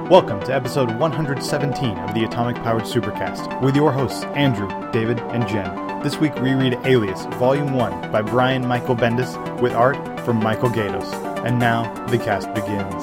Welcome to episode 117 of the Atomic Powered Supercast with your hosts, Andrew, David, and Jen. This week we read Alias, Volume 1 by Brian Michael Bendis with art from Michael Gaydos. And now, the cast begins.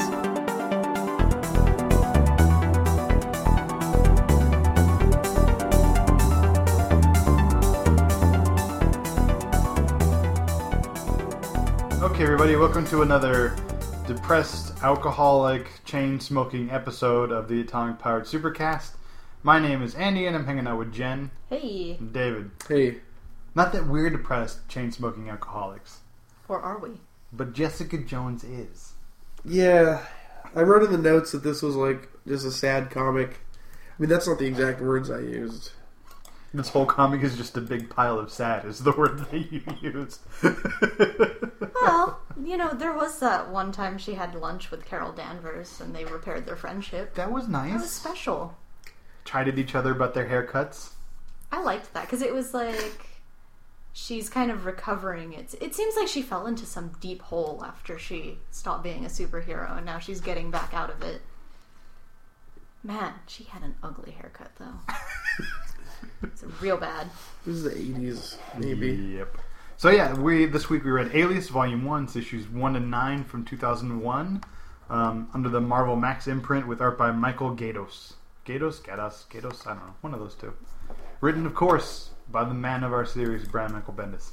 Okay, everybody, welcome to another depressed, alcoholic, chain-smoking episode of the Atomic Powered Supercast. My name is Andy, and I'm hanging out with Jen. Hey. And David. Hey. Not that we're depressed, chain-smoking alcoholics. Or are we? But Jessica Jones is. Yeah. I wrote in the notes that this was like just a sad comic. I mean, that's not the exact words I used. This whole comic is just a big pile of sad, is the word that you used. Well, you know, there was that one time she had lunch with Carol Danvers and they repaired their friendship. That was nice. That was special. Chided each other about their haircuts. I liked that because it was like she's kind of recovering. It seems like she fell into some deep hole after she stopped being a superhero and now she's getting back out of it. Man, she had an ugly haircut though. It's real bad. This is the 80s, maybe. Yep. So yeah, this week we read Alias Volume 1, issues 1 to 9 from 2001, under the Marvel Max imprint with art by Michael Gaydos. Gaydos? I don't know. One of those two. Written, of course, by the man of our series, Brian Michael Bendis.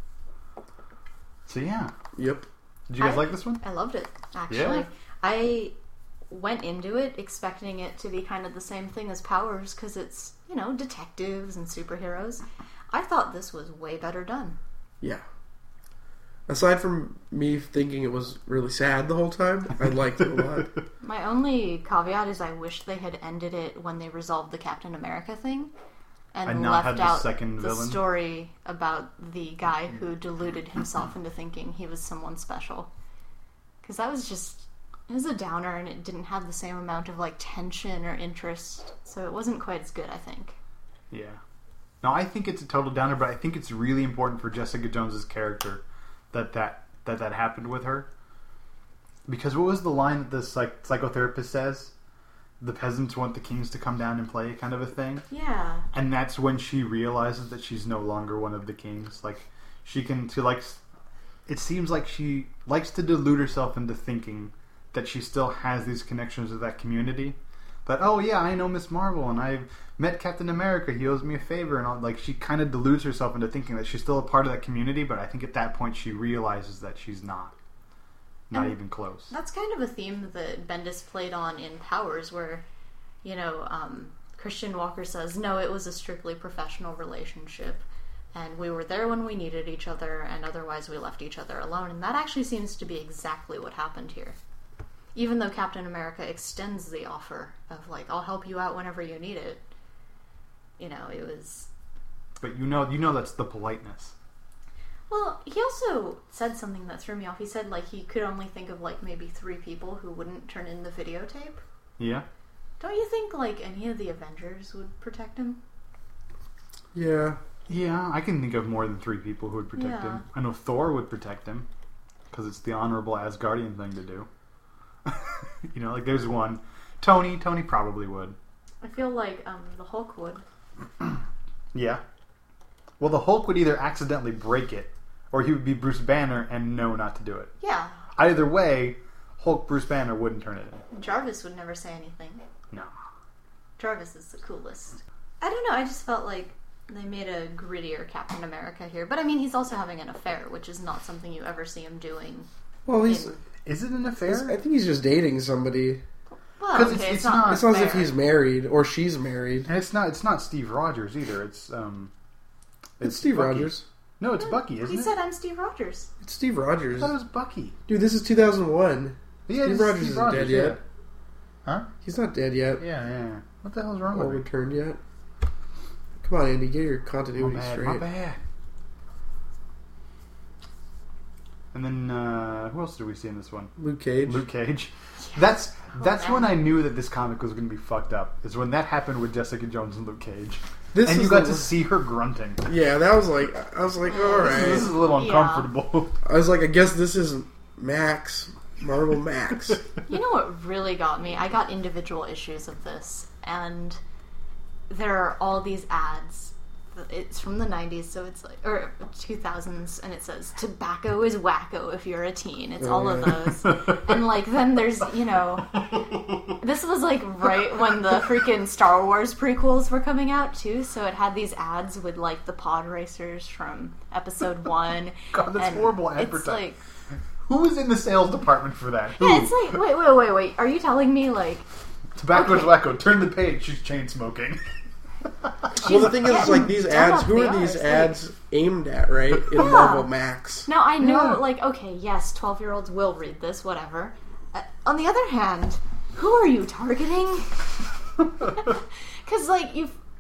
So yeah. Yep. Did you guys like this one? I loved it, actually. Yeah? I went into it expecting it to be kind of the same thing as Powers because it's, you know, detectives and superheroes. I thought this was way better done. Yeah. Aside from me thinking it was really sad the whole time, I liked it a lot. My only caveat is I wish they had ended it when they resolved the Captain America thing and not left had the out second the villain. story about the guy who deluded himself into thinking he was someone special. Because that was just... It was a downer, and it didn't have the same amount of like tension or interest, so it wasn't quite as good, I think. Yeah. No, I think it's a total downer, but I think it's really important for Jessica Jones's character that happened with her. Because what was the line that the psychotherapist says? The peasants want the kings to come down and play, kind of a thing. Yeah. And that's when she realizes that she's no longer one of the kings. Like, it seems like she likes to delude herself into thinking that she still has these connections with that community. But, oh yeah, I know Miss Marvel, and I've met Captain America, he owes me a favor, and all. Like, she kind of deludes herself into thinking that she's still a part of that community, but I think at that point she realizes that she's not. Not even close. That's kind of a theme that Bendis played on in Powers, where, you know, Christian Walker says, no, it was a strictly professional relationship, and we were there when we needed each other, and otherwise we left each other alone, and that actually seems to be exactly what happened here. Even though Captain America extends the offer of, like, I'll help you out whenever you need it. You know, it was... But you know that's the politeness. Well, he also said something that threw me off. He said, like, he could only think of, like, maybe 3 people who wouldn't turn in the videotape. Yeah? Don't you think, like, any of the Avengers would protect him? Yeah. Yeah, I can think of more than 3 people who would protect him. I know Thor would protect him, because it's the honorable Asgardian thing to do. You know, like, there's one. Tony probably would. I feel like the Hulk would. Yeah. Well, the Hulk would either accidentally break it, or he would be Bruce Banner and know not to do it. Yeah. Either way, Hulk Bruce Banner wouldn't turn it in. Jarvis would never say anything. No. Jarvis is the coolest. I don't know, I just felt like they made a grittier Captain America here. But I mean, he's also having an affair, which is not something you ever see him doing. Well, he's... Is it an affair? I think he's just dating somebody. Well, okay, it's not as if he's married or she's married. And it's not Steve Rogers either. It's Steve Bucky. Rogers. No, it's Bucky, isn't it? He said, I'm Steve Rogers. It's Steve I Rogers. thought it was Bucky. Dude, this is 2001. Yeah, Steve Rogers isn't dead yet. Huh? He's not dead yet. Yeah. What the hell's wrong Or with him? returned yet. Come on, Andy, get your continuity straight. My bad. And then, who else did we see in this one? Luke Cage. Yes. That's when I knew that this comic was going to be fucked up. Is when that happened with Jessica Jones and Luke Cage. And you got to see her grunting. Yeah, I was like, all right. This is a little uncomfortable. I was like, I guess this isn't Max. Marvel Max. You know what really got me? I got individual issues of this, and there are all these ads. It's from the 90s, so it's like, or 2000s, and it says, tobacco is wacko if you're a teen. It's all of those. And, like, then there's, this was, like, right when the freaking Star Wars prequels were coming out, too, so it had these ads with, like, the pod racers from episode 1. God, that's horrible advertising. It's like... Who was in the sales department for that? Who? Yeah, it's like, wait. Are you telling me, like... Tobacco is wacko. Turn the page. She's chain smoking. Well, the thing is, like, these ads, who are these ads aimed at, right? In Marvel Max. Now, I know, like, okay, yes, 12-year-olds will read this, whatever. On the other hand, who are you targeting? Because, like,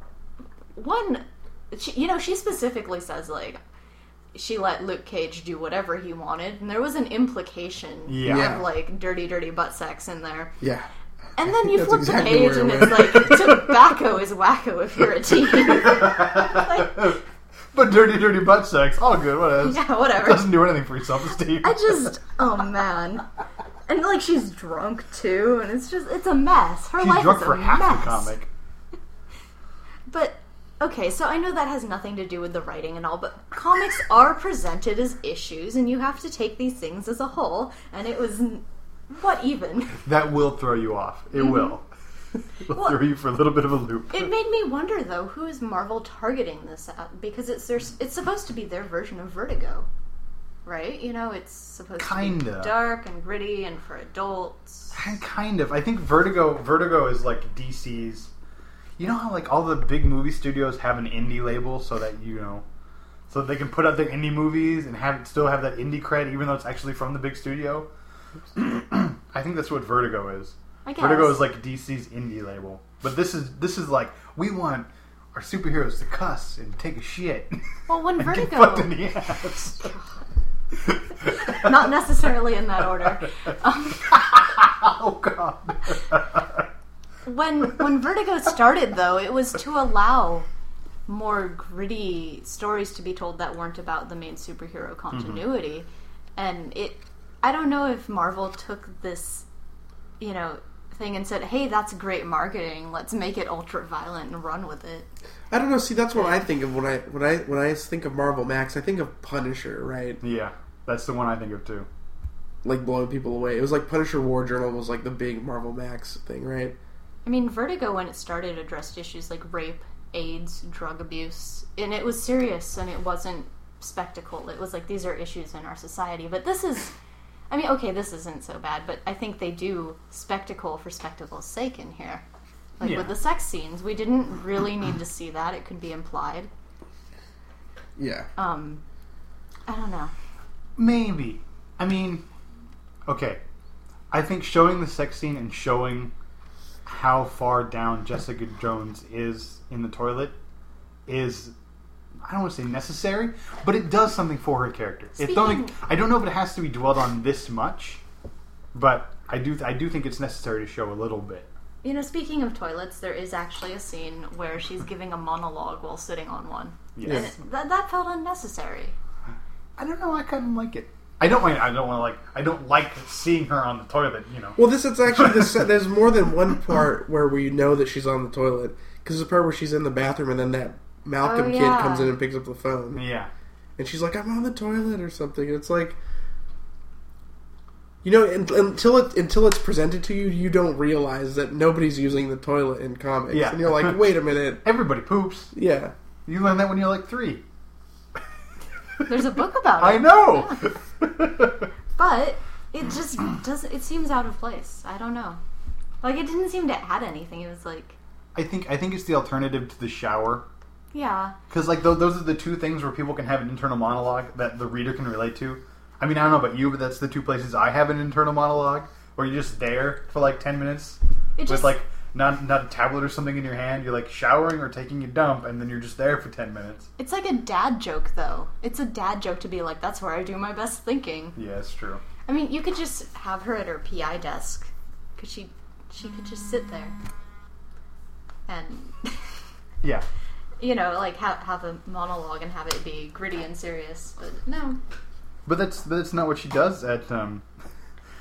she specifically says, like, she let Luke Cage do whatever he wanted, and there was an implication of, like, dirty butt sex in there. Yeah. And then you flip the page and it's like, tobacco is wacko if you're a teen. Like, but dirty butt sex, all good, whatever. Yeah, whatever. Doesn't do anything for your self-esteem. Oh man. And like, she's drunk too, and it's a mess. Her She's life drunk is for a half mess. the comic. But, okay, so I know that has nothing to do with the writing and all, but comics are presented as issues, and you have to take these things as a whole, and it was... What even? That will throw you off. It will. It will throw you for a little bit of a loop. It made me wonder, though, who is Marvel targeting this at? Because it's supposed to be their version of Vertigo, right? It's supposed to be dark and gritty and for adults. Kind of. I think Vertigo is like DC's. You know how like all the big movie studios have an indie label so that so they can put out their indie movies and still have that indie cred even though it's actually from the big studio. I think that's what Vertigo is. I guess. Vertigo is like DC's indie label, but this is like we want our superheroes to cuss and take a shit. Well, when and Vertigo get fucked in the ass. Not necessarily in that order. Oh God. When Vertigo started, though, it was to allow more gritty stories to be told that weren't about the main superhero continuity, and I don't know if Marvel took this, thing and said, "Hey, that's great marketing. Let's make it ultra violent and run with it." I don't know. See, that's what I think of when I think of Marvel Max. I think of Punisher, right? Yeah, that's the one I think of too. Like blowing people away. It was like Punisher War Journal was like the big Marvel Max thing, right? I mean, Vertigo when it started addressed issues like rape, AIDS, drug abuse, and it was serious and it wasn't spectacle. It was like these are issues in our society, but this is. I mean, okay, this isn't so bad, but I think they do spectacle for spectacle's sake in here. Like, with the sex scenes, we didn't really need to see that. It could be implied. Yeah. I don't know. Maybe. I mean, okay. I think showing the sex scene and showing how far down Jessica Jones is in the toilet is... I don't want to say necessary, but it does something for her character. I don't know if it has to be dwelled on this much, but I do think it's necessary to show a little bit. Speaking of toilets, there is actually a scene where she's giving a monologue while sitting on one. Yes. And that felt unnecessary. I don't know. I kind of like it. I don't like seeing her on the toilet. Well, it's actually there's more than one part where we know that she's on the toilet because there's a part where she's in the bathroom and then that Malcolm kid comes in and picks up the phone. Yeah. And she's like, I'm on the toilet or something. And it's like, until it's presented to you, you don't realize that nobody's using the toilet in comics. Yeah. And you're like, wait a minute. Everybody poops. Yeah. You learned that when you're like 3. There's a book about it. I know! Yeah. But it just doesn't... It seems out of place. I don't know. Like, it didn't seem to add anything. It was like... I think it's the alternative to the shower. Yeah. Because, like, those are the two things where people can have an internal monologue that the reader can relate to. I mean, I don't know about you, but that's the two places I have an internal monologue, where you're just there for, like, 10 minutes with, like, not a tablet or something in your hand. You're, like, showering or taking a dump, and then you're just there for 10 minutes. It's like a dad joke, though. It's a dad joke to be like, that's where I do my best thinking. Yeah, it's true. I mean, you could just have her at her PI desk, because she could just sit there. And... Yeah. Like have a monologue and have it be gritty and serious, but no. But that's not what she does at.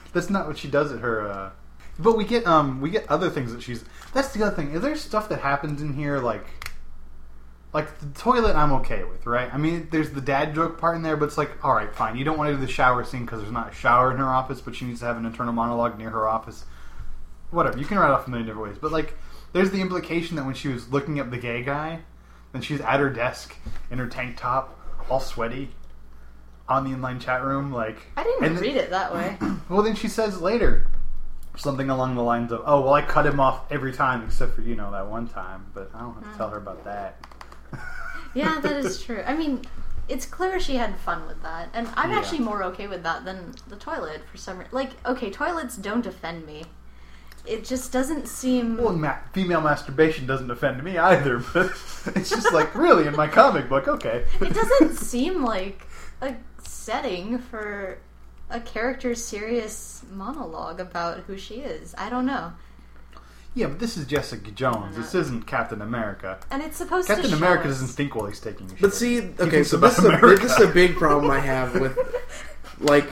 That's not what she does at her. But we get other things that she's. That's the other thing. Is there stuff that happens in here like the toilet? I'm okay with, right? I mean, there's the dad joke part in there, but it's like, all right, fine. You don't want to do the shower scene because there's not a shower in her office, but she needs to have an internal monologue near her office. Whatever. You can write off a million different ways, but like, there's the implication that when she was looking up the gay guy, then she's at her desk in her tank top, all sweaty, on the inline chat room. Like, I didn't read it that way. Well, then she says later something along the lines of, "Oh, well, I cut him off every time except for that one time." But I don't have to tell her about that. Yeah, that is true. I mean, it's clear she had fun with that, and I'm actually more okay with that than the toilet for some reason. Like, okay, toilets don't offend me. It just doesn't seem... Well, female masturbation doesn't offend me either, but it's just like, really, in my comic book, okay. It doesn't seem like a setting for a character's serious monologue about who she is. I don't know. Yeah, but this is Jessica Jones. This isn't Captain America. And it's supposed Captain to show America us. doesn't think while he's taking a shit. But see, okay, so this is a big problem I have with, like...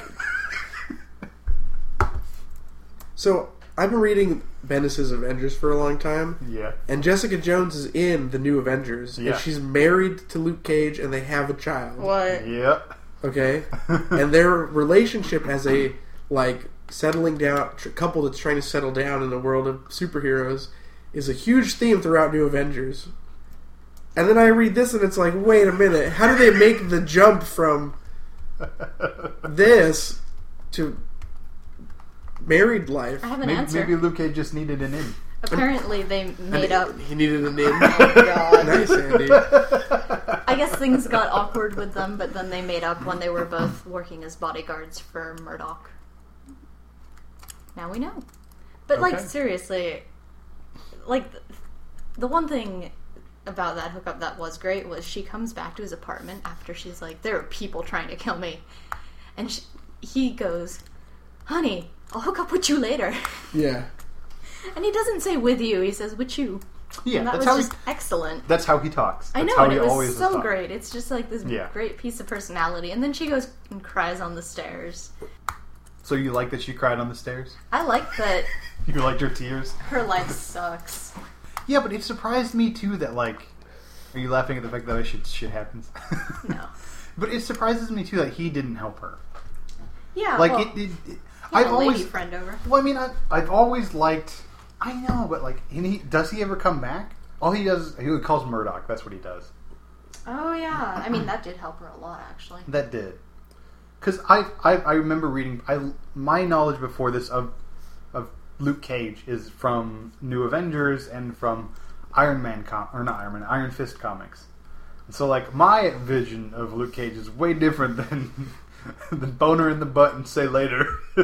So, I've been reading Bendis' Avengers for a long time. Yeah. And Jessica Jones is in the new Avengers. Yeah. And she's married to Luke Cage and they have a child. What? Yep. Okay? And their relationship as a, like, settling down, couple that's trying to settle down in the world of superheroes is a huge theme throughout New Avengers. And then I read this and it's like, wait a minute, how do they make the jump from this to married life? I have an answer. Maybe Luke Cage just needed an in. Apparently they made up... He needed an in. Oh, God. Nice, Andy. I guess things got awkward with them, but then they made up when they were both working as bodyguards for Murdoch. Now we know. But, like, seriously, like, the one thing about that hookup that was great was she comes back to his apartment after she's like, there are people trying to kill me. And he goes, honey, I'll hook up with you later. Yeah. And he doesn't say with you, he says with you. Yeah, and that was just excellent. That's how he talks. I know, and it was so great. It's just like this great piece of personality. And then she goes and cries on the stairs. So you like that she cried on the stairs? I like that. You liked her tears? Her life sucks. Yeah, but it surprised me too that, like... Are you laughing at the fact that shit happens? No. But it surprises me too that he didn't help her. Yeah, like, well, I've a always... lady friend over. Well, I mean, I've always liked... I know, but, like, does he ever come back? All he does... He calls Murdoch. That's what he does. Oh, yeah. I mean, that did help her a lot, actually. That did. Because I remember reading... my knowledge before this of Luke Cage is from New Avengers and from Iron Fist comics. And so, like, my vision of Luke Cage is way different than the boner in the butt and say later.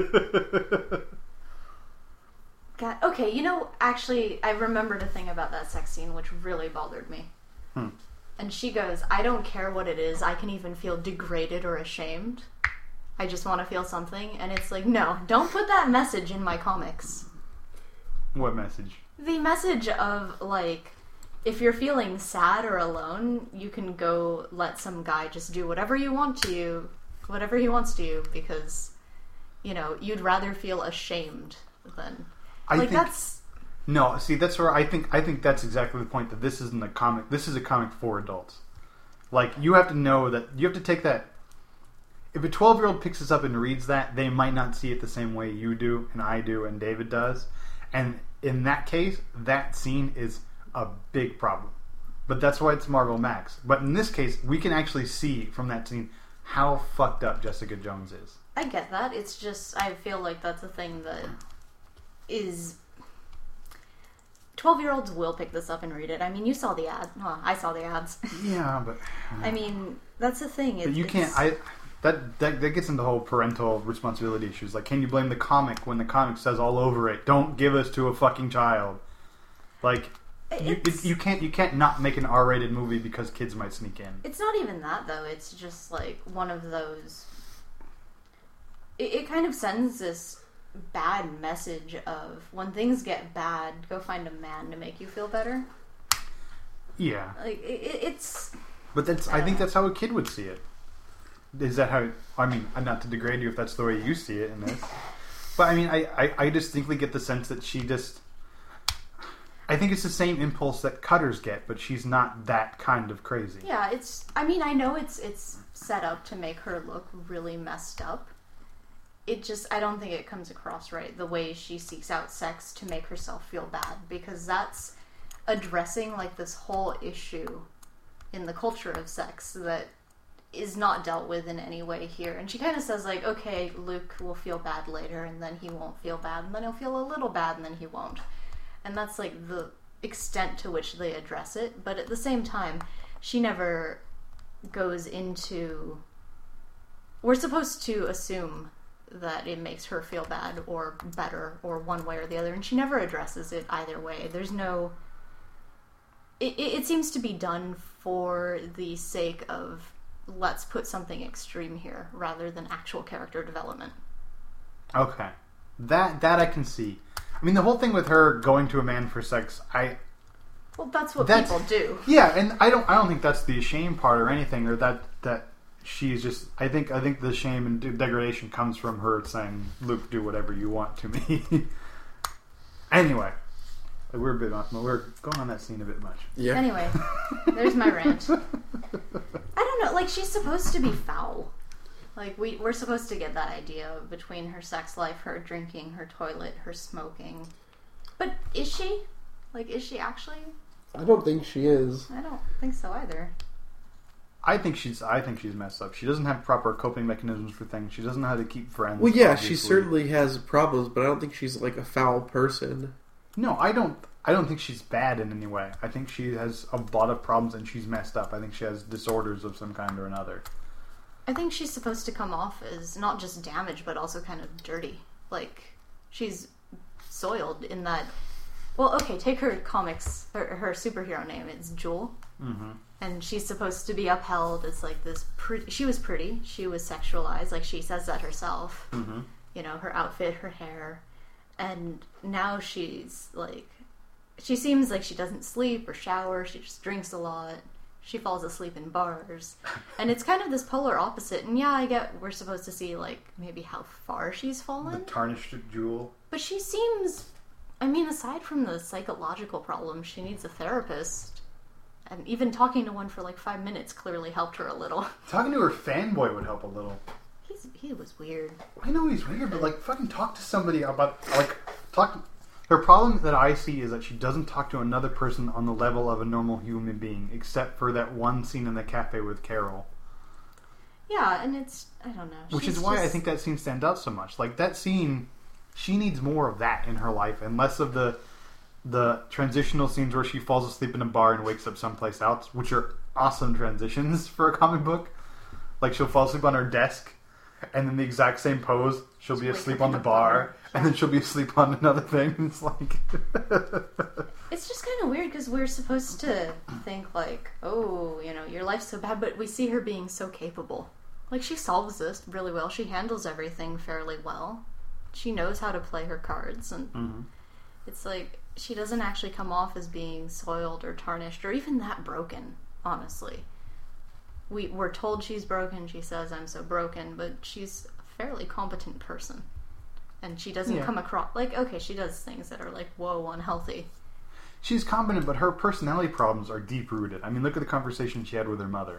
God, okay, actually, I remembered a thing about that sex scene which really bothered me. And she goes, I don't care what it is. I can even feel degraded or ashamed. I just want to feel something. And it's like, no, don't put that message in my comics. What message? The message of, like, if you're feeling sad or alone, you can go let some guy just do whatever he wants to you, because, you'd rather feel ashamed than... No, see, that's where I think that's exactly the point, that this isn't a comic. This is a comic for adults. Like, you have to know that, you have to take that. If a 12-year-old picks this up and reads that, they might not see it the same way you do, and I do, and David does. And in that case, that scene is a big problem. But that's why it's Marvel Max. But in this case, we can actually see from that scene how fucked up Jessica Jones is. I get that. It's just, I feel like that's a thing that is... 12-year-olds will pick this up and read it. I mean, you saw the ad. Well, I saw the ads. Yeah, but... I mean, that's the thing. But you can't... That gets into the whole parental responsibility issues. Like, can you blame the comic when the comic says all over it, don't give us to a fucking child? Like, you can't not make an R-rated movie because kids might sneak in. It's not even that, though. It's just, like, one of those... It kind of sends this bad message of, when things get bad, go find a man to make you feel better. Yeah. Like, it's... But I think that's how a kid would see it. Is that how... I mean, not to degrade you if that's the way you see it in this. But I mean, I distinctly get the sense that she just... I think it's the same impulse that cutters get, but she's not that kind of crazy. Yeah, I mean, I know it's set up to make her look really messed up. I don't think it comes across right, the way she seeks out sex to make herself feel bad, because that's addressing, like, this whole issue in the culture of sex that is not dealt with in any way here. And she kind of says, like, okay, Luke will feel bad later, and then he won't feel bad, and then he'll feel a little bad, and then he won't. And that's, like, the extent to which they address it. But at the same time, she never goes into... We're supposed to assume that it makes her feel bad or better or one way or the other, and she never addresses it either way. There's no... It seems to be done for the sake of, let's put something extreme here, rather than actual character development. Okay. That I can see. I mean, the whole thing with her going to a man for sex, Well, that's what people do. Yeah, and I don't think that's the shame part or anything, or that she's just... I think the shame and degradation comes from her saying, Luke, do whatever you want to me. Anyway, we're going on that scene a bit much. Yeah. Anyway, there's my rant. I don't know, like, she's supposed to be foul. Like, we're supposed to get that idea between her sex life, her drinking, her toilet, her smoking. But is she? Like, is she actually? I don't think she is. I don't think so either. I think she's messed up. She doesn't have proper coping mechanisms for things. She doesn't know how to keep friends. Well, yeah, obviously. she certainly has problems, but I don't think she's, like, a foul person. No, I don't think she's bad in any way. I think she has a lot of problems and she's messed up. I think she has disorders of some kind or another. I think she's supposed to come off as not just damaged, but also kind of dirty. Like, she's soiled in that... Well, okay, take her comics, her superhero name, it's Jewel. Mm-hmm. And she's supposed to be upheld as, like, this pretty... She was pretty. She was sexualized. Like, she says that herself. Mm-hmm. You know, her outfit, her hair. And now she's, like... She seems like she doesn't sleep or shower. She just drinks a lot. She falls asleep in bars. And it's kind of this polar opposite. And yeah, I get we're supposed to see, like, maybe how far she's fallen. The tarnished Jewel. But she seems... I mean, aside from the psychological problems, she needs a therapist. And even talking to one for, like, 5 minutes clearly helped her a little. Talking to her fanboy would help a little. He was weird. I know he's weird, but, like, fucking talk to somebody about, like, Her problem that I see is that she doesn't talk to another person on the level of a normal human being, except for that one scene in the cafe with Carol. Yeah, and it's... I don't know. Which is why I think that scene stands out so much. Like, that scene... She needs more of that in her life, and less of the transitional scenes where she falls asleep in a bar and wakes up someplace else, which are awesome transitions for a comic book. Like, she'll fall asleep on her desk, and then the exact same pose, she'll be asleep on the bar, and then she'll be asleep on another thing. It's like... It's just kind of weird, because we're supposed to think, like, oh, you know, your life's so bad, but we see her being so capable. Like, she solves this really well. She handles everything fairly well. She knows how to play her cards, and it's like, she doesn't actually come off as being soiled or tarnished, or even that broken, honestly. We're told she's broken, she says, I'm so broken, but she's a fairly competent person. And she doesn't come across, like, okay, she does things that are like, whoa, unhealthy. She's competent, but her personality problems are deep-rooted. I mean, look at the conversation she had with her mother.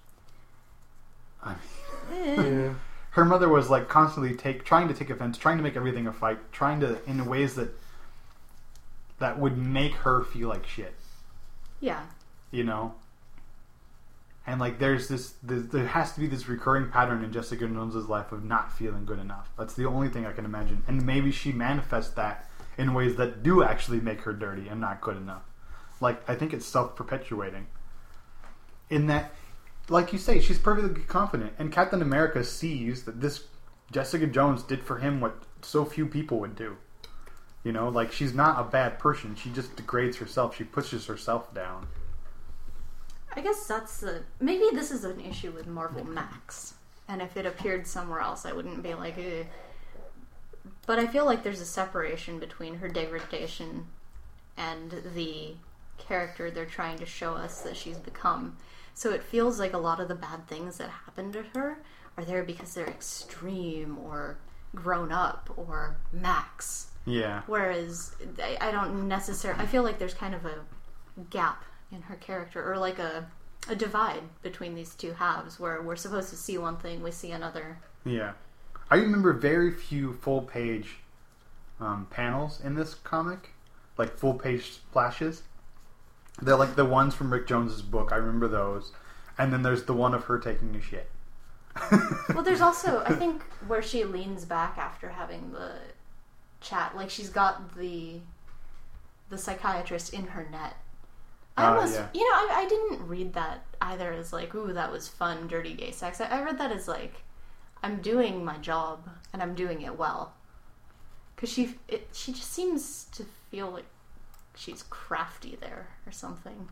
I mean... Yeah. Her mother was, like, constantly trying to take offense, trying to make everything a fight, trying to, in ways that would make her feel like shit. Yeah. You know? And, like, there has to be this recurring pattern in Jessica Jones's life of not feeling good enough. That's the only thing I can imagine. And maybe she manifests that in ways that do actually make her dirty and not good enough. Like, I think it's self-perpetuating. In that... Like you say, she's perfectly confident, and Captain America sees that this Jessica Jones did for him what so few people would do. You know, like, she's not a bad person. She just degrades herself. She pushes herself down. I guess that's maybe this is an issue with Marvel Max, and if it appeared somewhere else, I wouldn't be like, ugh. But I feel like there's a separation between her degradation and the character they're trying to show us that she's become. So it feels like a lot of the bad things that happen to her are there because they're extreme or grown up or Max. Yeah. Whereas I don't necessarily... I feel like there's kind of a gap in her character, or like a divide between these two halves where we're supposed to see one thing, we see another. Yeah. I remember very few full-page panels in this comic. Like full-page splashes. They're like the ones from Rick Jones's book. I remember those. And then there's the one of her taking a shit. Well, there's also, I think, where she leans back after having the chat. Like, she's got the psychiatrist in her net. I almost, yeah. I didn't read that either as like, ooh, that was fun, dirty gay sex. I read that as like, I'm doing my job and I'm doing it well. Because she just seems to feel like she's crafty there or something.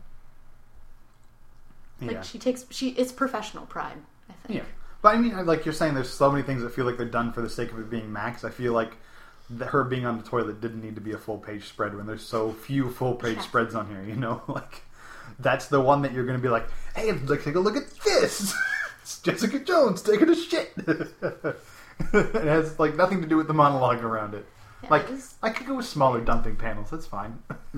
Like it's professional pride, I think. Yeah. But I mean, like you're saying, there's so many things that feel like they're done for the sake of it being Max. I feel like her being on the toilet didn't need to be a full-page spread when there's so few full-page spreads on here, you know? Like, that's the one that you're going to be like, hey, like, take a look at this! It's Jessica Jones taking a shit! It has, like, nothing to do with the monologue around it. Yeah, like, I could go with smaller dumping panels, that's fine.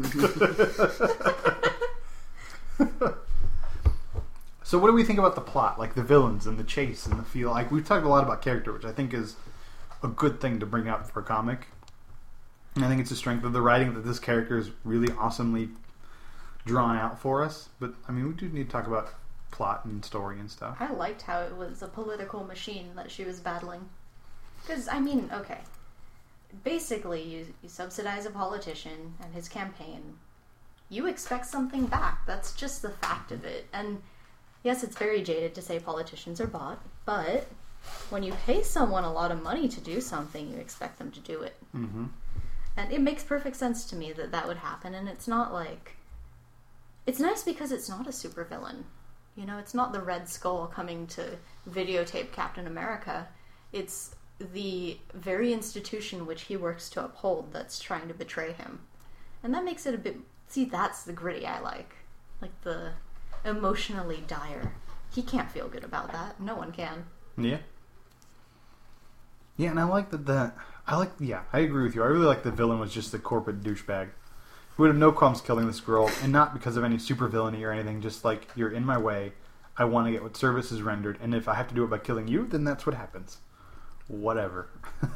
So what do we think about the plot? Like, the villains and the chase and the feel? Like, we've talked a lot about character, which I think is a good thing to bring up for a comic. And I think it's a strength of the writing that this character is really awesomely drawn out for us. But, I mean, we do need to talk about plot and story and stuff. I liked how it was a political machine that she was battling. Because, I mean, okay. Basically, you subsidize a politician and his campaign. You expect something back. That's just the fact of it. And, yes, it's very jaded to say politicians are bought, but when you pay someone a lot of money to do something, you expect them to do it. Mm-hmm. And it makes perfect sense to me that that would happen, and it's not like... It's nice because it's not a supervillain. You know, it's not the Red Skull coming to videotape Captain America. It's the very institution which he works to uphold that's trying to betray him. And that makes it a bit... See, that's the gritty I like. Like the emotionally dire. He can't feel good about that. No one can. Yeah. Yeah, and I like that I agree with you. I really like the villain was just the corporate douchebag who would have no qualms killing this girl, and not because of any super villainy or anything, just like, you're in my way, I want to get what service is rendered, and if I have to do it by killing you, then that's what happens. Whatever.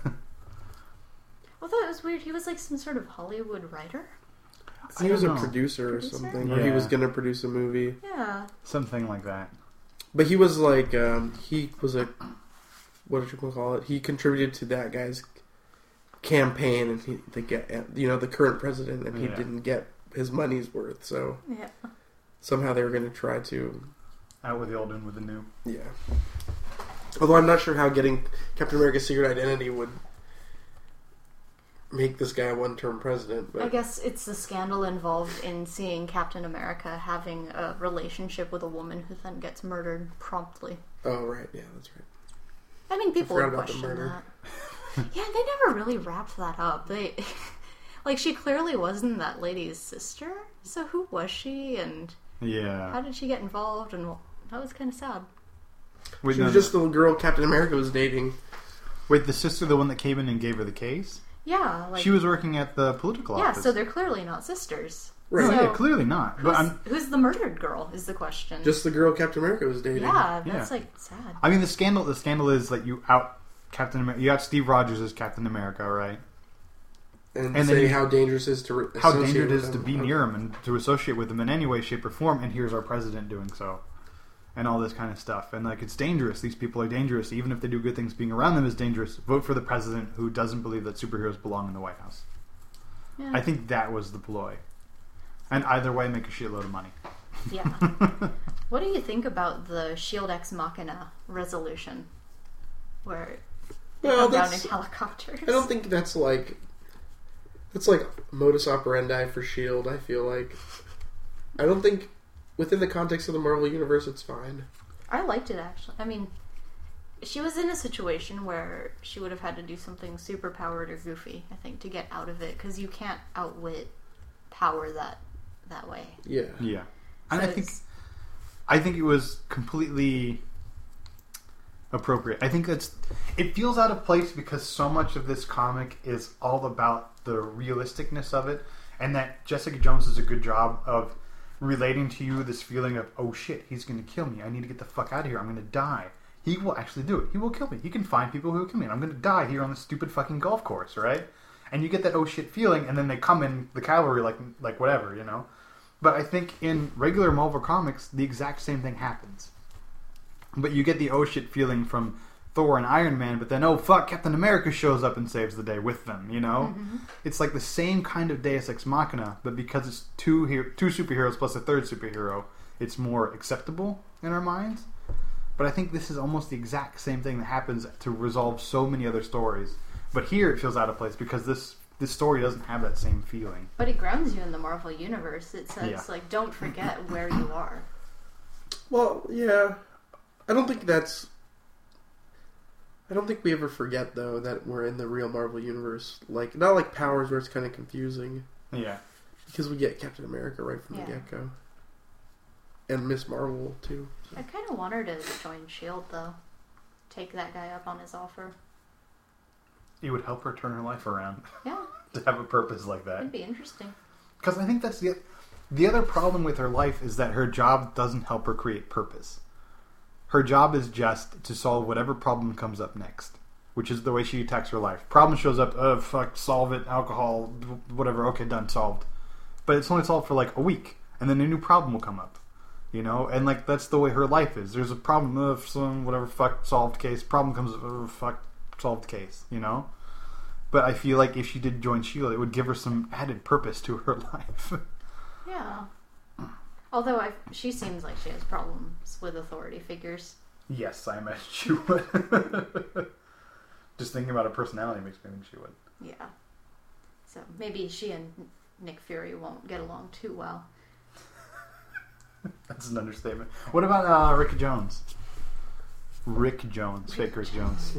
I thought it was weird. He was like some sort of Hollywood writer. He was a producer or something, or he was going to produce a movie. Yeah. Something like that. But he was like, he was a, what did you call it? He contributed to that guy's campaign, and the current president, and he didn't get his money's worth. So somehow they were going to try to out with the old and with the new. Yeah. Although I'm not sure how getting Captain America's secret identity would make this guy a one-term president. But I guess it's the scandal involved in seeing Captain America having a relationship with a woman who then gets murdered promptly. Oh, right. Yeah, that's right. I mean, people would question that. Yeah, they never really wrapped that up. They, like, she clearly wasn't that lady's sister. So who was she, and how did she get involved? And that was kind of sad. Wait, she was just the girl Captain America was dating. Wait, the sister, the one that came in and gave her the case? Yeah, like, she was working at the political office. Yeah, so they're clearly not sisters. Right. So, yeah, clearly not. Who's the murdered girl is the question. Just the girl Captain America was dating. Yeah, that's like sad. I mean, the scandal is that you out Captain America. You got Steve Rogers as Captain America, right? And say how dangerous it is to be near him and to associate with him in any way, shape, or form. And here's our president doing so, and all this kind of stuff. And like, it's dangerous. These people are dangerous, even if they do good things. Being around them is dangerous. Vote for the president who doesn't believe that superheroes belong in the White House. Yeah. I think that was the ploy. And either way, make a shitload of money. Yeah. What do you think about the Shield Ex Machina resolution, where they come down in helicopters? I don't think that's like modus operandi for S.H.I.E.L.D., I feel like. I don't think, within the context of the Marvel Universe, it's fine. I liked it, actually. I mean, she was in a situation where she would have had to do something super powered or goofy, I think, to get out of it, because you can't outwit power that way. Yeah. Yeah. And I think it was completely appropriate. I think it feels out of place because so much of this comic is all about the realisticness of it, and that Jessica Jones does a good job of relating to you this feeling of, oh shit, he's going to kill me. I need to get the fuck out of here. I'm going to die. He will actually do it. He will kill me. He can find people who will kill me. And I'm going to die here on this stupid fucking golf course, right? And you get that oh shit feeling, and then they come in the cavalry like whatever, you know. But I think in regular Marvel comics, the exact same thing happens. But you get the oh shit feeling from Thor and Iron Man, but then, oh fuck, Captain America shows up and saves the day with them, you know? Mm-hmm. It's like the same kind of Deus Ex Machina, but because it's two superheroes plus a third superhero, it's more acceptable in our minds. But I think this is almost the exact same thing that happens to resolve so many other stories. But here it feels out of place because this story doesn't have that same feeling. But it grounds you in the Marvel Universe. It says, like, don't forget where you are. Well, yeah. I don't think we ever forget, though, that we're in the real Marvel Universe. Like, not like Powers, where it's kind of confusing. Yeah. Because we get Captain America right from the get-go. And Miss Marvel, too. So. I kind of want her to join S.H.I.E.L.D., though. Take that guy up on his offer. It would help her turn her life around. Yeah. To have a purpose like that. It'd be interesting. Because I think that's the other problem with her life is that her job doesn't help her create purpose. Her job is just to solve whatever problem comes up next, which is the way she attacks her life. Problem shows up, fuck, solve it, alcohol, whatever, okay, done, solved. But it's only solved for like a week, and then a new problem will come up, you know? And like, that's the way her life is. There's a problem, some whatever, fuck, solved case, problem comes up, fuck, solved case, you know? But I feel like if she did join S.H.I.E.L.D., it would give her some added purpose to her life. Yeah. Although she seems like she has problems with authority figures. Yes, I imagine she would. Just thinking about her personality makes me think she would. Yeah. So maybe she and Nick Fury won't get along too well. That's an understatement. What about Rick Jones? Rick Jones. Fake Rick Jones.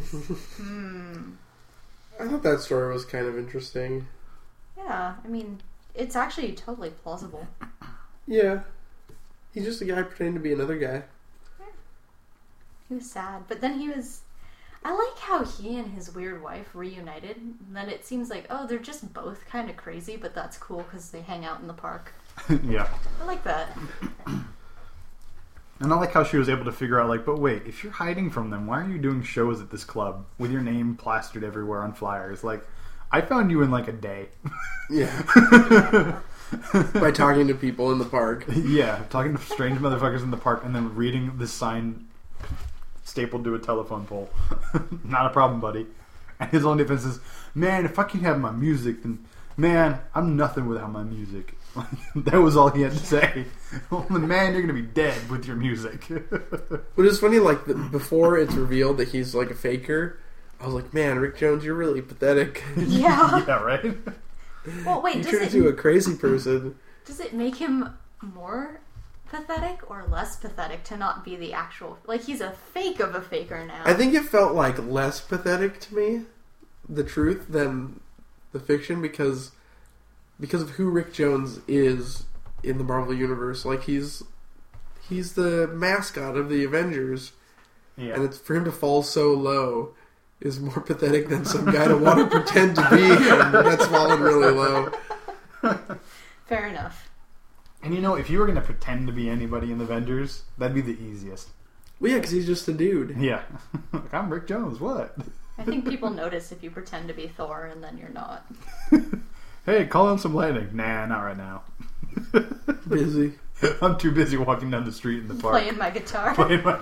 I thought that story was kind of interesting. Yeah, I mean, it's actually totally plausible. Yeah. He's just a guy pretending to be another guy. Yeah. He was sad. But then I like how he and his weird wife reunited. And then it seems like, oh, they're just both kind of crazy, but that's cool because they hang out in the park. Yeah. I like that. And I like how she was able to figure out, like, but wait, if you're hiding from them, why are you doing shows at this club with your name plastered everywhere on flyers? Like, I found you in like a day. Yeah. By talking to people in the park. Yeah, talking to strange motherfuckers in the park and then reading this sign stapled to a telephone pole. Not a problem, buddy. And his only defense is, man, if I can have my music, then, man, I'm nothing without my music. That was all he had to say. Man, you're going to be dead with your music. But it's funny, like, before it's revealed that he's, like, a faker, I was like, man, Rick Jones, you're really pathetic. Yeah. Yeah, right? Well, wait, you turn into a crazy person. Does it make him more pathetic or less pathetic to not be the actual... Like, he's a fake of a faker now. I think it felt like less pathetic to me, the truth, than the fiction, because of who Rick Jones is in the Marvel Universe. Like, he's the mascot of the Avengers. Yeah. And it's for him to fall so low is more pathetic than some guy to want to pretend to be him that's fallen really low. Fair enough. And you know, if you were going to pretend to be anybody in the Avengers, that'd be the easiest. Well, yeah, because he's just a dude. Yeah. Like, I'm Rick Jones, what? I think people notice if you pretend to be Thor and then you're not. Hey, call in some landing. Nah, not right now. Busy. I'm too busy walking down the street in the park. Playing my guitar.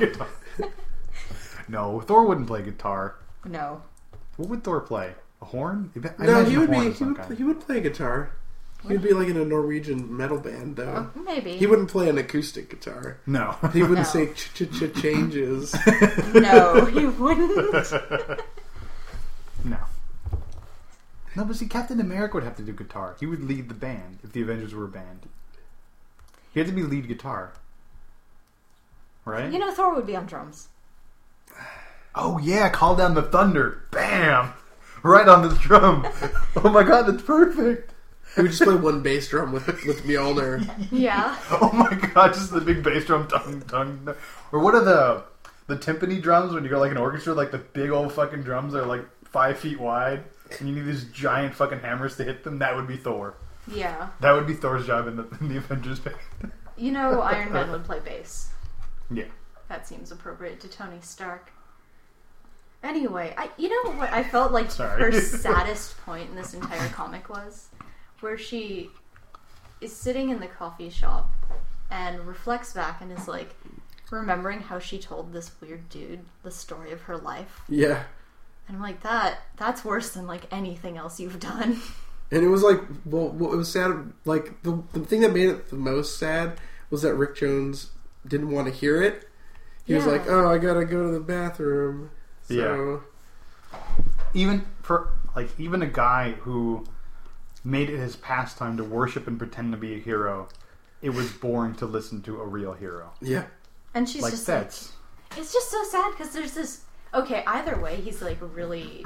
No, Thor wouldn't play guitar. No. What would Thor play? A horn? No, he would play guitar. He would be like in a Norwegian metal band, though. Maybe. He wouldn't play an acoustic guitar. No. He wouldn't say changes. No, he wouldn't. No. No, but see, Captain America would have to do guitar. He would lead the band if the Avengers were a band. He had to be lead guitar. Right? You know, Thor would be on drums. Oh, yeah, call down the thunder. Bam! Right onto the drum. Oh my god, that's perfect. He would just play one bass drum with Mjolnir. Yeah. Oh my god, just the big bass drum. Tung, tung. Or what are the timpani drums when you go like an orchestra, like the big old fucking drums are like 5 feet wide, and you need these giant fucking hammers to hit them. That would be Thor. Yeah. That would be Thor's job in the Avengers band. You know, Iron Man would play bass. Yeah. That seems appropriate to Tony Stark. Anyway, you know what I felt like her saddest point in this entire comic was? Where she is sitting in the coffee shop and reflects back and is like, remembering how she told this weird dude the story of her life. Yeah. And I'm like, that's worse than like anything else you've done. And it was like, well, it was sad. Like the thing that made it the most sad was that Rick Jones didn't want to hear it. He was like, "Oh, I gotta go to the bathroom." So, even a guy who made it his pastime to worship and pretend to be a hero, it was boring to listen to a real hero. Yeah. And she's like just that's like, it's just so sad because there's this. Okay, either way, he's like really,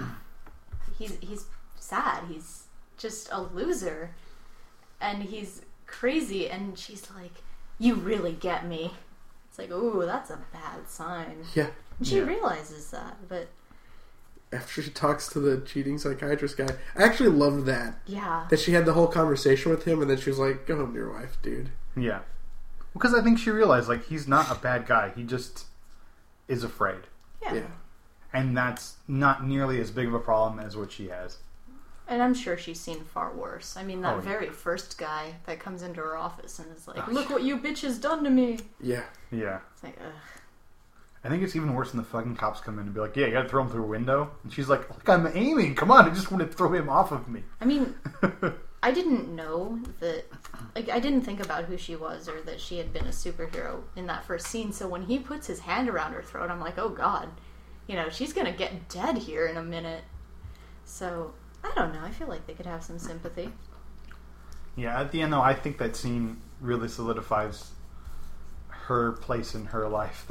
he's sad. He's just a loser, and he's crazy. And she's like, "You really get me." It's like, ooh, that's a bad sign. Yeah. And she realizes that, but after she talks to the cheating psychiatrist guy, I actually loved that. Yeah. That she had the whole conversation with him, and then she was like, "Go home to your wife, dude." Yeah. Because I think she realized, like, he's not a bad guy. He just is afraid. Yeah. And that's not nearly as big of a problem as what she has. And I'm sure she's seen far worse. I mean, that very first guy that comes into her office and is like, "Look what you bitches done to me." Yeah. Yeah. It's like, ugh. I think it's even worse when the fucking cops come in and be like, "Yeah, you gotta throw him through a window." And she's like, "Look, I'm aiming. Come on, I just want to throw him off of me." I mean, I didn't know that, like, I didn't think about who she was or that she had been a superhero in that first scene. So when he puts his hand around her throat, I'm like, oh god, you know, she's gonna get dead here in a minute. So, I don't know. I feel like they could have some sympathy. Yeah, at the end, though, I think that scene really solidifies her place in her life.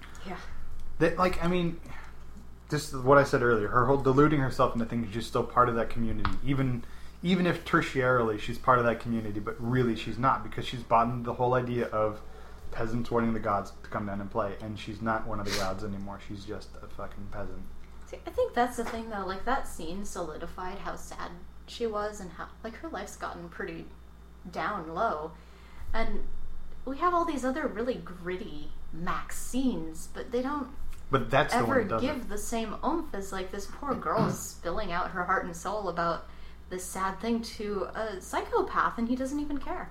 That, like, I mean, just what I said earlier, her whole deluding herself into thinking she's still part of that community, even if tertiarily she's part of that community, but really she's not, because she's bought into the whole idea of peasants wanting the gods to come down and play, and she's not one of the gods anymore. She's just a fucking peasant. See, I think that's the thing, though. Like, that scene solidified how sad she was and how, like, her life's gotten pretty down low. And we have all these other really gritty Max scenes, but they don't that's ever the one give the same oomph as, like, this poor girl spilling out her heart and soul about this sad thing to a psychopath, and he doesn't even care.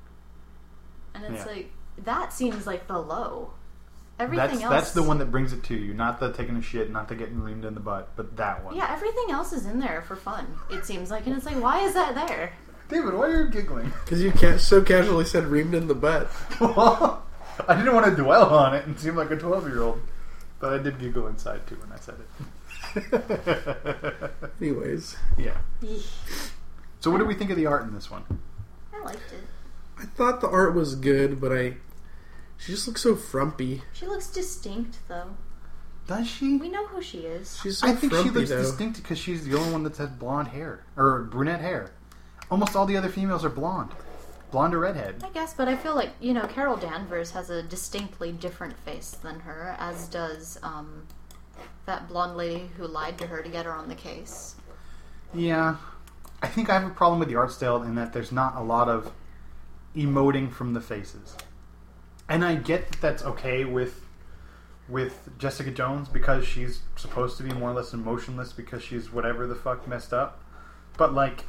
And it's like, that seems like the low. Everything else... That's the one that brings it to you. Not the taking a shit, not the getting reamed in the butt, but that one. Yeah, everything else is in there for fun, it seems like. And it's like, why is that there? David, why are you giggling? Because you so casually said reamed in the butt. Well, I didn't want to dwell on it and seem like a 12-year-old. But I did giggle inside, too, when I said it. Anyways. Yeah. So what do we think of the art in this one? I liked it. I thought the art was good, but she just looks so frumpy. She looks distinct, though. Does she? We know who she is. She's so I think frumpy, she looks though. distinct because she's the only one that has blonde hair. Or brunette hair. Almost all the other females are blonde. Blonde or redhead. I guess, but I feel like, you know, Carol Danvers has a distinctly different face than her, as does that blonde lady who lied to her to get her on the case. Yeah. I think I have a problem with the art style in that there's not a lot of emoting from the faces. And I get that that's okay with Jessica Jones because she's supposed to be more or less emotionless because she's whatever the fuck messed up. But, like,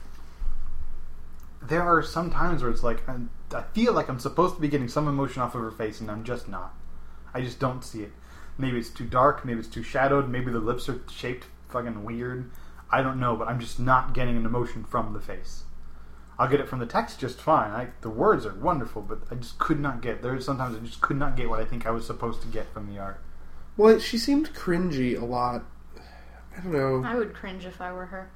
there are some times where it's like, I feel like I'm supposed to be getting some emotion off of her face and I'm just not. I just don't see it. Maybe it's too dark, maybe it's too shadowed, maybe the lips are shaped fucking weird. I don't know, but I'm just not getting an emotion from the face. I'll get it from the text just fine. The words are wonderful, but I just could not get... Sometimes I just could not get what I think I was supposed to get from the art. Well, she seemed cringy a lot. I don't know. I would cringe if I were her.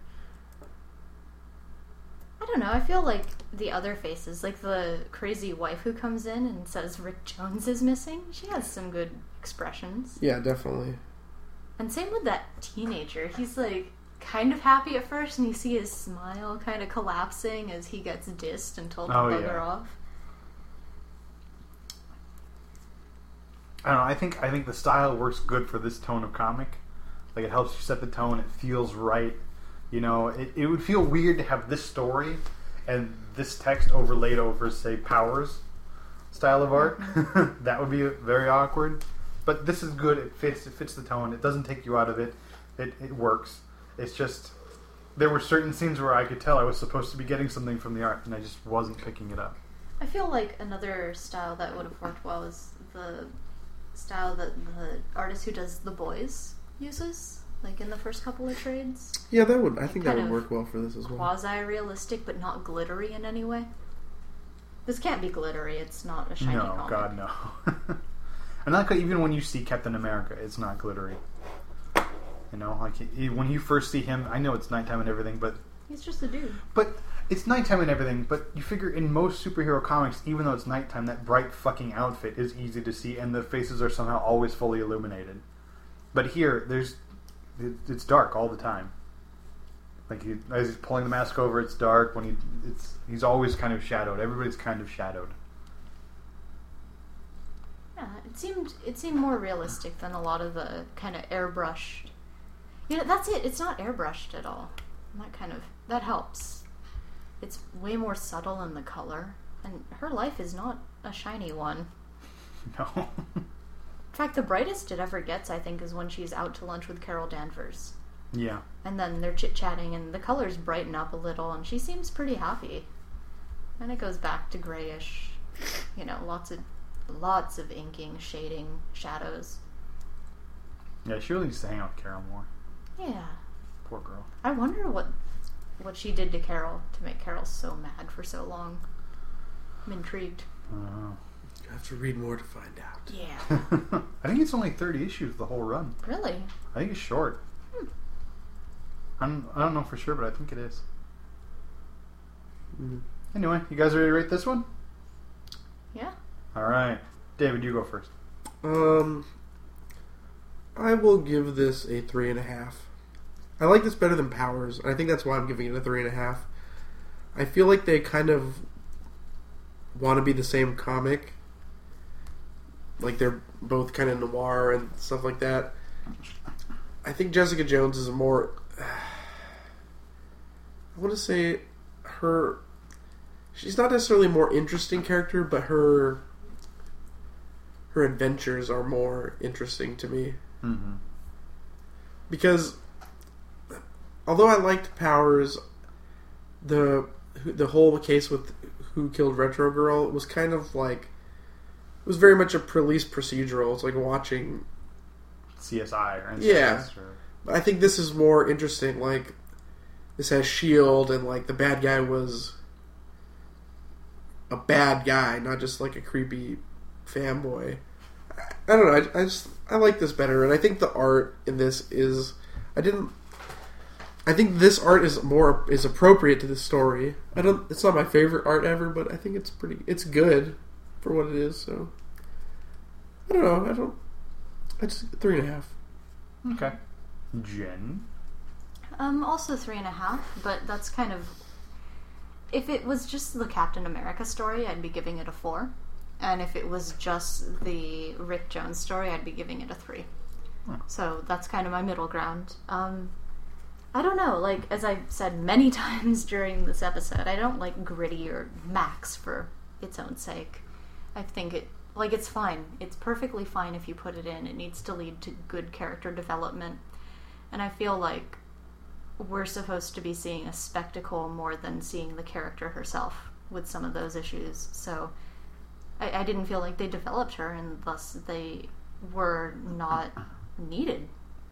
I don't know. I feel like the other faces, like the crazy wife who comes in and says Rick Jones is missing, she has some good expressions. Yeah, definitely. And same with that teenager. He's like kind of happy at first, and you see his smile kind of collapsing as he gets dissed and told to bugger off. I don't know. I think the style works good for this tone of comic. Like, it helps you set the tone. It feels right. You know, it would feel weird to have this story and this text overlaid over, say, Powers style of art. That would be very awkward. But this is good. It fits the tone. It doesn't take you out of it. It works. It's just, there were certain scenes where I could tell I was supposed to be getting something from the art, and I just wasn't picking it up. I feel like another style that would have worked well is the style that the artist who does The Boys uses, like in the first couple of trades. Yeah, that would. I think that would work well for this as well. Quasi-realistic, but not glittery in any way. This can't be glittery. It's not a shiny comic. No, God, no. And like, even when you see Captain America, it's not glittery. You know, like when you first see him, I know it's nighttime and everything, but he's just a dude. But it's nighttime and everything. But you figure in most superhero comics, even though it's nighttime, that bright fucking outfit is easy to see, and the faces are somehow always fully illuminated. But here, it's dark all the time. Like as he's pulling the mask over, it's dark. When he's always kind of shadowed. Everybody's kind of shadowed. Yeah, it seemed more realistic than a lot of the kind of airbrushed. You know, that's it. It's not airbrushed at all. That helps. It's way more subtle in the color, and her life is not a shiny one. No. In fact, the brightest it ever gets, I think, is when she's out to lunch with Carol Danvers. Yeah. And then they're chit-chatting, and the colors brighten up a little, and she seems pretty happy. And it goes back to grayish, you know, lots of inking, shading, shadows. Yeah, she really needs to hang out with Carol more. Yeah. Poor girl. I wonder what she did to Carol to make Carol so mad for so long. I'm intrigued. You have to read more to find out. Yeah. I think it's only 30 issues, the whole run. Really? I think it's short. I don't know for sure, but I think it is. Mm. Anyway, you guys ready to rate this one? Yeah. Alright. David, you go first. I will give this a 3.5. I like this better than Powers, and I think that's why I'm giving it a 3.5. I feel like they kind of want to be the same comic. Like they're both kind of noir and stuff like that. I think Jessica Jones is a more... I want to say she's not necessarily a more interesting character, but her adventures are more interesting to me. Mm-hmm. Because although I liked Powers, the whole case with Who Killed Retro Girl was kind of like, it was very much a police procedural. It's like watching CSI or NCIS. Yeah. But I think this is more interesting. Like, this has S.H.I.E.L.D. and like the bad guy was a bad guy, not just like a creepy fanboy. I don't know. I like this better, and I think the art in this is. I think this art is appropriate to the story. It's not my favorite art ever, but I think it's good for what it is. So I don't know. I just 3.5. Okay. Jen? Also 3.5, but that's kind of... If it was just the Captain America story, I'd be giving it a 4. And if it was just the Rick Jones story, I'd be giving it a 3. So that's kind of my middle ground. I don't know, like, as I've said many times during this episode, I don't like gritty or max for its own sake. I think it's fine. It's perfectly fine if you put it in. It needs to lead to good character development. And I feel like we're supposed to be seeing a spectacle more than seeing the character herself with some of those issues. So I didn't feel like they developed her, and thus they were not needed.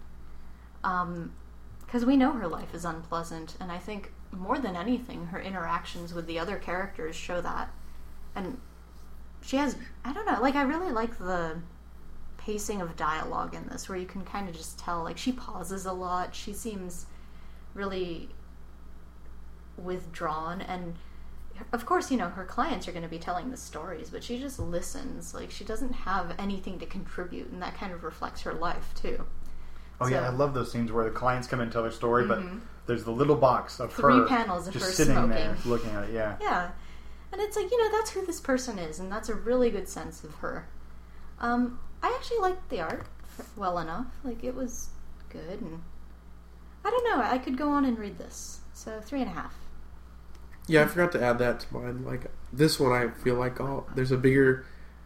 Because we know her life is unpleasant, and I think more than anything, her interactions with the other characters show that. And she has, I don't know, like, I really like the pacing of dialogue in this, where you can kind of just tell, like, she pauses a lot, she seems really withdrawn, and of course, you know, her clients are going to be telling the stories, but she just listens. Like, she doesn't have anything to contribute, and that kind of reflects her life, too. Oh, yeah, I love those scenes where the clients come in and tell their story, but there's the little box of 3 her panels of just her sitting smoking. there looking at it, yeah. Yeah. And it's like, you know, that's who this person is, and that's a really good sense of her. I I actually liked the art well enough. Like, it was good, and I don't know. I could go on and read this. So 3.5. Yeah, I forgot to add that to mine. Like, this one, I feel like there's a bigger...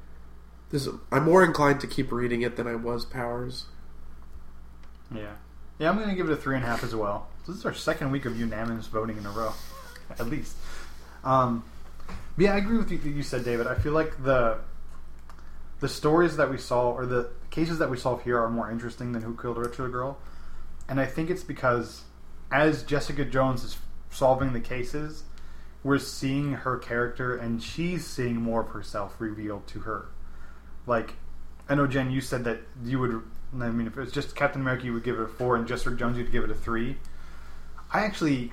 I'm more inclined to keep reading it than I was Powers. Yeah. Yeah, I'm going to give it a 3.5 as well. So this is our second week of unanimous voting in a row, at least. Yeah, I agree with you said, David. I feel like the stories that we solve, or the cases that we solve here, are more interesting than Who Killed Richard Girl. And I think it's because as Jessica Jones is solving the cases, we're seeing her character, and she's seeing more of herself revealed to her. Like, I know, Jen, you said that you would... I mean, if it was just Captain America, you would give it a 4, and Jessica Jones, you'd give it a 3. I actually,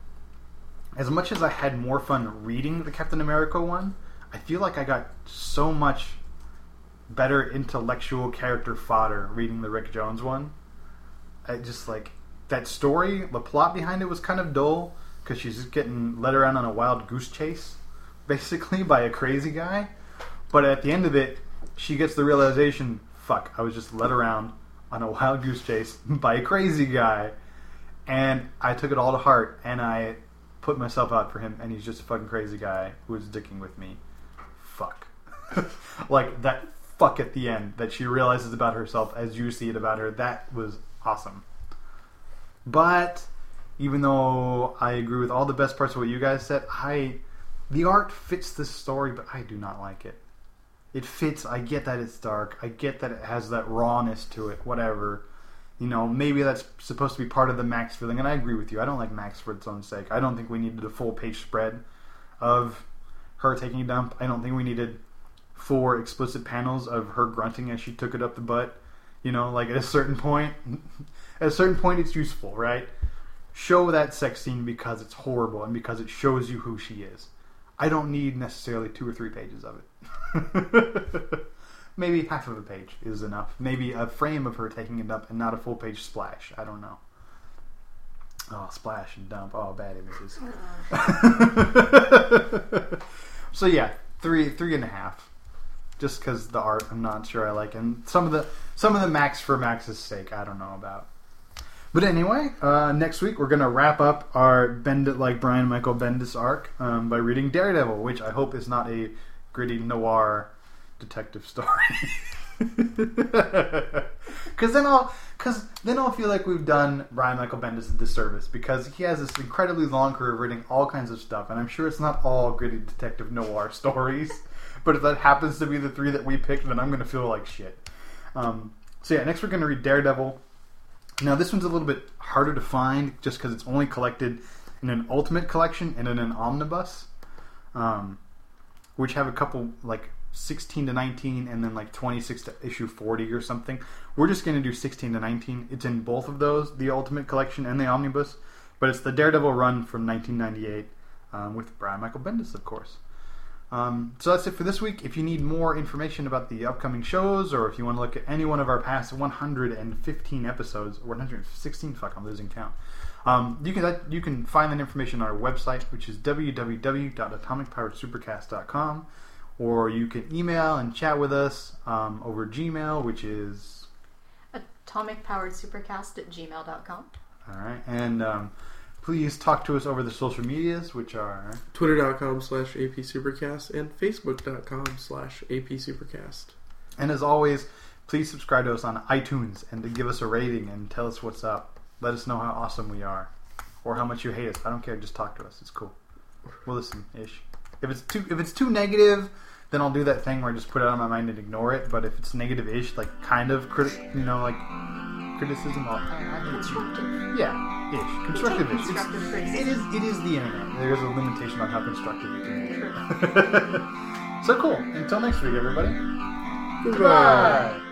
as much as I had more fun reading the Captain America one, I feel like I got so much better intellectual character fodder reading the Rick Jones one. I just, like, that story, the plot behind it was kind of dull, because she's just getting led around on a wild goose chase, basically, by a crazy guy. But at the end of it, she gets the realization, fuck, I was just led around on a wild goose chase by a crazy guy. And I took it all to heart, and I put myself out for him, and he's just a fucking crazy guy who was dicking with me. Fuck. Like, that fuck at the end that she realizes about herself as you see it about her, that was awesome. But even though I agree with all the best parts of what you guys said, the art fits the story, but I do not like it. It fits. I get that it's dark. I get that it has that rawness to it. Whatever. You know, maybe that's supposed to be part of the Max feeling, and I agree with you. I don't like Max for its own sake. I don't think we needed a full page spread of her taking a dump. I don't think we needed 4 explicit panels of her grunting as she took it up the butt. You know, like at a certain point it's useful, right? Show that sex scene because it's horrible and because it shows you who she is. I don't need necessarily 2 or 3 pages of it. Maybe half of a page is enough. Maybe a frame of her taking a dump and not a full page splash. I don't know. Oh, splash and dump. Oh, bad images. So yeah, 3.5. Just because the art, I'm not sure I like, and some of the Max for Max's sake, I don't know about. But anyway, next week we're gonna wrap up our Bend It Like Brian Michael Bendis arc by reading Daredevil, which I hope is not a gritty noir detective story. Because then I'll feel like we've done Brian Michael Bendis a disservice, because he has this incredibly long career of reading all kinds of stuff, and I'm sure it's not all gritty detective noir stories. But if that happens to be the 3 that we picked, then I'm going to feel like shit. So yeah, next we're going to read Daredevil. Now this one's a little bit harder to find just because it's only collected in an Ultimate collection and in an omnibus, which have a couple, like 16 to 19 and then like 26 to issue 40 or something. We're just going to do 16 to 19. It's in both of those, the Ultimate collection and the omnibus, but it's the Daredevil run from 1998 with Brian Michael Bendis, of course. So that's it for this week. If you need more information about the upcoming shows, or if you want to look at any one of our past 115 episodes, or 116, fuck, I'm losing count. You can find that information on our website, which is www.atomicpoweredsupercast.com, or you can email and chat with us over Gmail, which is atomicpoweredsupercast@gmail.com. All right, and please talk to us over the social medias, which are Twitter.com/APSupercast and Facebook.com/APSupercast. And as always, please subscribe to us on iTunes and to give us a rating and tell us what's up. Let us know how awesome we are, or how much you hate us. I don't care. Just talk to us. It's cool. We'll listen-ish. If it's too negative, then I'll do that thing where I just put it out of my mind and ignore it. But if it's negative-ish, like kind of criticism, Constructive. Yeah, ish. Constructive-ish. Constructive criticism. It is the internet. There's a limitation on how constructive you can be. So cool. Until next week, everybody. Goodbye.